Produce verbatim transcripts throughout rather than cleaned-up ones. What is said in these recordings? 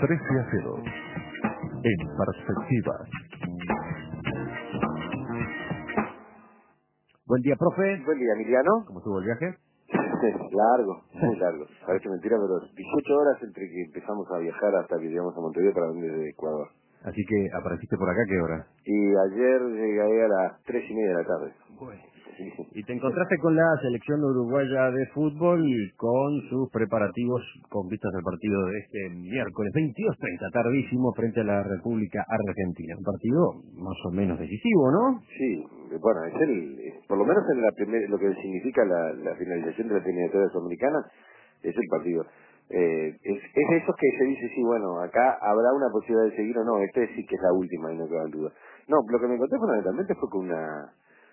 trece a cero. En perspectiva. Buen día, profe. Buen día, Emiliano. ¿Cómo estuvo el viaje? Largo, muy largo. Parece mentira, pero dieciocho horas entre que empezamos a viajar hasta que llegamos a Montevideo para venir de Ecuador. Así que apareciste por acá, ¿qué hora? Y ayer llegué a las tres y media de la tarde. Bueno. Y te encontraste con la selección uruguaya de fútbol con sus preparativos con vistas al partido de este miércoles veintidós treinta, tardísimo, frente a la República Argentina. Un partido más o menos decisivo, ¿no? Sí, bueno, es el, es- por lo menos en la primer, lo que significa la, la finalización de la eliminatoria sudamericana, es el partido. Eh, es, es de esos que se dice, sí, bueno, acá habrá una posibilidad de seguir o no, este sí que es la última y no queda duda. No, lo que me encontré fundamentalmente fue con una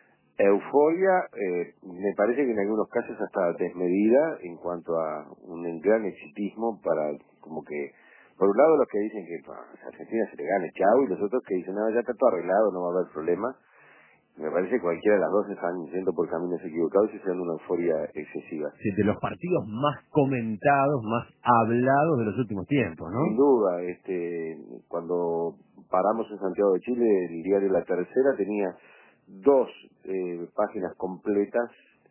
euforia, eh, me parece que en algunos casos hasta desmedida en cuanto a un gran exitismo para, como que, por un lado los que dicen que bah, a Argentina se le gane, chau, y los otros que dicen, no, ya está todo arreglado, no va a haber problema. Me parece que cualquiera de las dos están yendo por caminos equivocados y se dan una euforia excesiva. Sí, de los partidos más comentados, más hablados de los últimos tiempos, Sin ¿no? duda, este, cuando paramos en Santiago de Chile, el diario La Tercera tenía dos eh, páginas completas,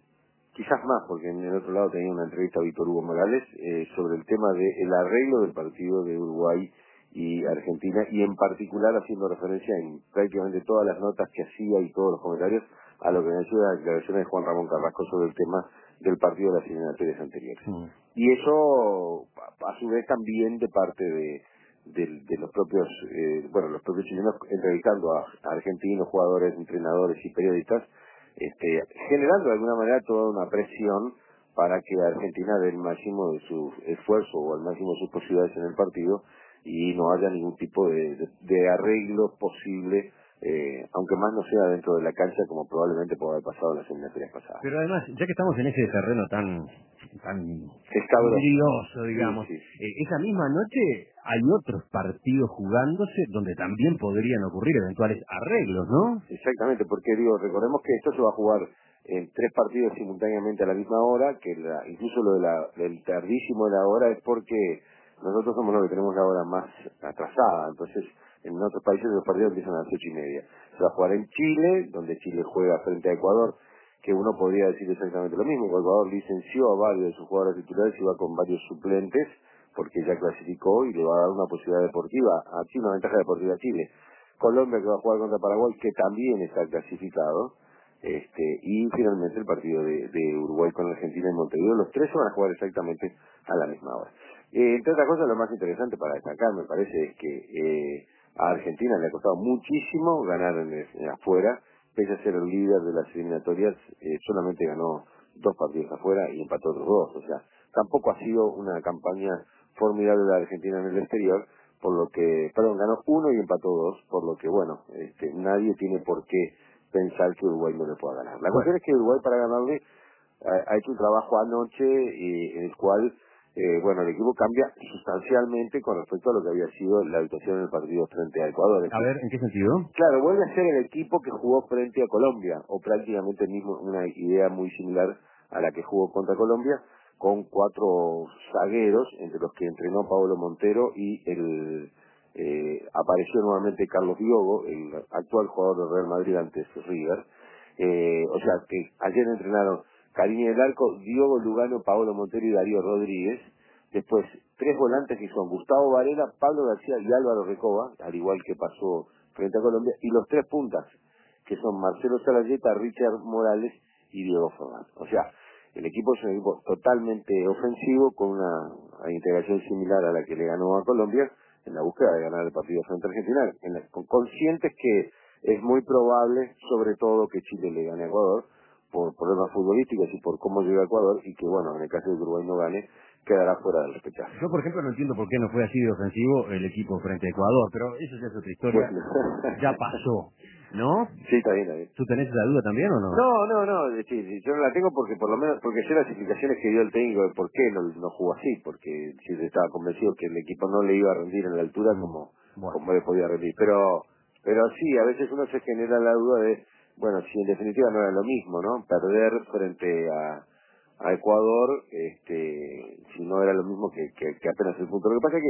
quizás más, porque en el otro lado tenía una entrevista a Víctor Hugo Morales eh, sobre el tema del arreglo del partido de Uruguay y Argentina, y en particular haciendo referencia en prácticamente todas las notas que hacía y todos los comentarios a lo que me decía la declaración de Juan Ramón Carrasco sobre el tema del partido de las eliminatorias anteriores. Mm. Y eso, a a su vez, también de parte de, de, de los propios, eh, bueno, los propios chilenos entrevistando a, a argentinos, jugadores, entrenadores y periodistas, este, generando de alguna manera toda una presión para que Argentina dé el máximo de su esfuerzo o al máximo de sus posibilidades en el partido y no haya ningún tipo de, de, de arreglo posible, eh, aunque más no sea dentro de la cancha como probablemente pueda haber pasado en las eliminatorias pasadas. Pero además, ya que estamos en ese terreno tan tan Escabroso. vidrioso, Sí, digamos, sí. eh, esa misma noche hay otros partidos jugándose donde también podrían ocurrir eventuales arreglos, ¿no? Exactamente, porque digo, recordemos que esto se va a jugar en tres partidos simultáneamente a la misma hora, que la, incluso lo de la, del tardísimo de la hora es porque nosotros somos los que tenemos la hora más atrasada, entonces en otros países los partidos empiezan a las ocho y media. Se va a jugar en Chile, donde Chile juega frente a Ecuador, que uno podría decir exactamente lo mismo. Ecuador licenció a varios de sus jugadores titulares y va con varios suplentes, porque ya clasificó y le va a dar una posibilidad deportiva a Chile, una ventaja deportiva a Chile. Colombia, que va a jugar contra Paraguay, que también está clasificado, este y finalmente el partido de, de Uruguay con Argentina en Montevideo. Los tres se van a jugar exactamente a la misma hora. Eh, entre otras cosas, lo más interesante para destacar, me parece, es que eh, a Argentina le ha costado muchísimo ganar en, el- en afuera, pese a ser el líder de las eliminatorias, eh, solamente ganó dos partidos afuera y empató otros dos. O sea, tampoco ha sido una campaña formidable de la Argentina en el exterior, por lo que, perdón, ganó uno y empató dos, por lo que, bueno, este, nadie tiene por qué pensar que Uruguay no le pueda ganar. La Bueno, cuestión es que Uruguay, para ganarle, ha, ha hecho un trabajo anoche eh, en el cual, eh, bueno, el equipo cambia sustancialmente con respecto a lo que había sido la habitación en el partido frente a Ecuador. Es a decir, ver, ¿en qué sentido? claro, vuelve a ser el equipo que jugó frente a Colombia, o prácticamente el mismo, una idea muy similar a la que jugó contra Colombia, con cuatro zagueros, entre los que entrenó Pablo Montero y el eh, apareció nuevamente Carlos Diogo, el actual jugador del Real Madrid antes River. Eh, o sea que ayer entrenaron Carini del Arco, Diogo Lugano, Pablo Montero y Darío Rodríguez. Después, tres volantes que son Gustavo Varela, Pablo García y Álvaro Recoba, al igual que pasó frente a Colombia, y los tres puntas, que son Marcelo Salayeta, Richard Morales y Diego Forlán. O sea, el equipo es un equipo totalmente ofensivo, con una, una integración similar a la que le ganó a Colombia, en la búsqueda de ganar el partido frente a Argentina, en la- con conscientes que es muy probable, sobre todo, que Chile le gane a Ecuador, por problemas futbolísticos y por cómo llega a Ecuador, y que, bueno, en el caso de que Uruguay no gane, quedará fuera del repechaje. Yo, por ejemplo, no entiendo por qué no fue así de ofensivo el equipo frente a Ecuador, pero eso ya es otra historia, Bueno. ya pasó, ¿no? Sí, está bien, está bien. ¿Tú tenés esa duda también o no? No, no, no, es decir, yo no la tengo porque por lo menos, porque sé las explicaciones que dio el técnico de por qué no, no jugó así, porque si estaba convencido que el equipo no le iba a rendir en la altura Mm, como, Bueno, como le podía rendir. Pero, pero sí, a veces uno se genera la duda de, bueno, si en definitiva no era lo mismo, ¿no? Perder frente a, a Ecuador, este, si no era lo mismo que, que, que apenas el punto. Lo que pasa es que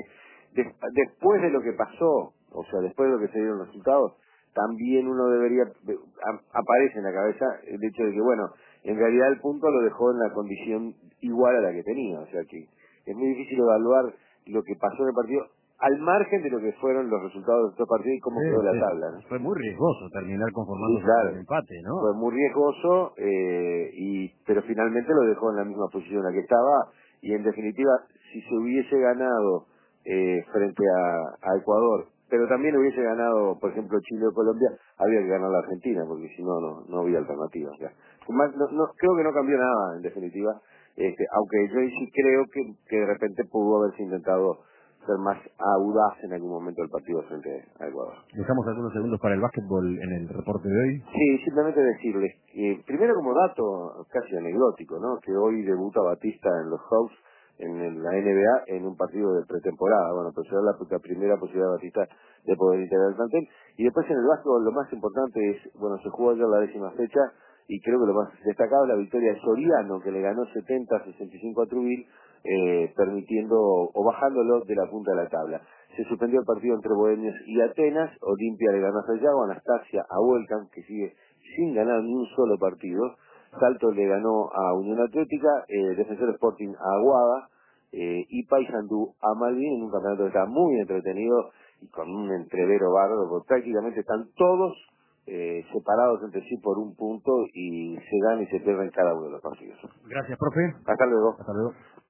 de, después de lo que pasó, o sea, después de lo que se dieron los resultados, también uno debería, a, aparece en la cabeza el hecho de que, bueno, en realidad el punto lo dejó en la condición igual a la que tenía, o sea que es muy difícil evaluar lo que pasó en el partido al margen de lo que fueron los resultados de estos partidos y cómo sí, quedó la sí. tabla, ¿no? Fue muy riesgoso terminar conformándose Sí, claro. con el empate, ¿no? Fue muy riesgoso, eh, y pero finalmente lo dejó en la misma posición en la que estaba, y en definitiva, si se hubiese ganado eh, frente a, a Ecuador, pero también hubiese ganado, por ejemplo, Chile o Colombia, había que ganar la Argentina, porque si no, no, no había alternativa. O sea, más, no, no, creo que no cambió nada, en definitiva, este, aunque yo sí creo que, que de repente pudo haberse intentado ser más audaz en algún momento del partido frente a Ecuador. Dejamos algunos segundos para el básquetbol en el reporte de hoy. Sí, simplemente decirles, que primero como dato casi anecdótico, ¿no? Que hoy debuta Batista en los Hawks, en el- la N B A, en un partido de pretemporada. Bueno, pues será la, la primera posibilidad de Batista de poder integrar el plantel. Y después en el básquetbol lo más importante es, bueno, se jugó ayer la décima fecha, y creo que lo más destacado es la victoria de Soriano, que le ganó setenta a sesenta y cinco a Trubil, eh, permitiendo o bajándolo de la punta de la tabla. Se suspendió el partido entre Bohemios y Atenas, Olimpia le ganó a Sayago, Anastasia a Volcan, que sigue sin ganar ni un solo partido, Salto le ganó a Unión Atlética, eh, Defensor Sporting a Aguada, eh, y Paysandú a Malvin, en un campeonato que está muy entretenido y con un entrevero bárbaro, porque prácticamente están todos eh, separados entre sí por un punto y se dan y se pierden cada uno de los partidos. Gracias, profe. Hasta luego. Hasta luego.